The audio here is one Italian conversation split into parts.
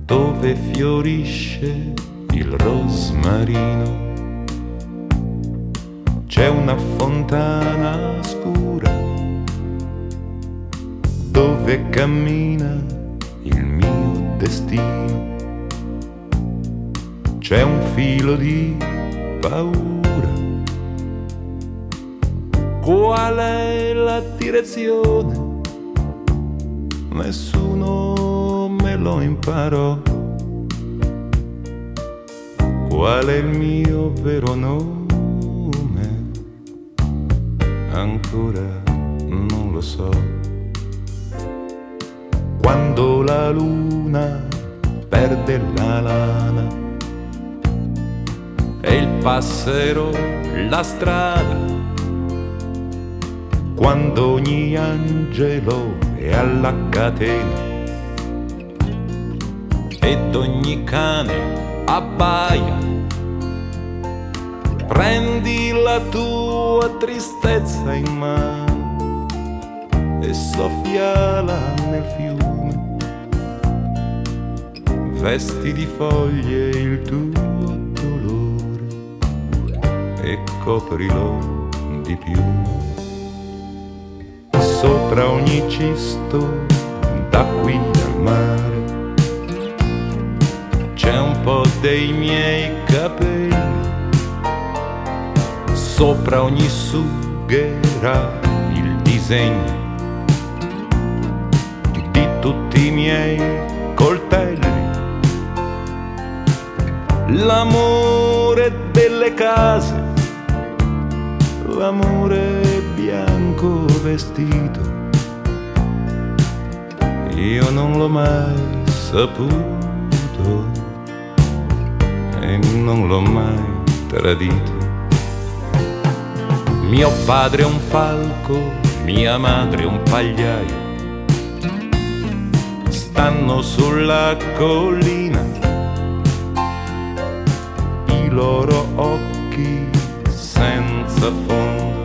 dove fiorisce il rosmarino. C'è una fontana scura dove cammina il mio destino. C'è un filo di paura. Qual è la direzione? Nessuno me lo imparò. Qual è il mio vero nome? Ancora non lo so. Quando la luna perde la lana e il passero la strada, quando ogni angelo è alla catena ed ogni cane abbaia, prendi la tua tristezza in mano e soffiala nel fiume, vesti di foglie il tuo dolore e coprilo di piume. Sopra ogni cisto da qui al mare c'è un po' dei miei capelli. Sopra ogni sughera il disegno di tutti i miei coltelli. L'amore delle case, l'amore bianco vestito, io non l'ho mai saputo e non l'ho mai tradito. Mio padre è un falco, mia madre è un pagliaio, stanno sulla collina, i loro occhi senza fondo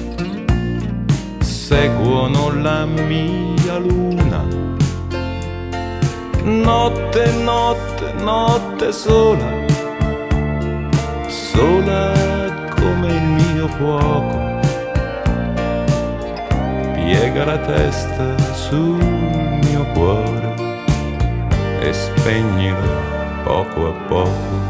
seguono la mia luna. Notte, notte, notte sola, sola come il mio fuoco, piega la testa sul mio cuore e spegnilo poco a poco.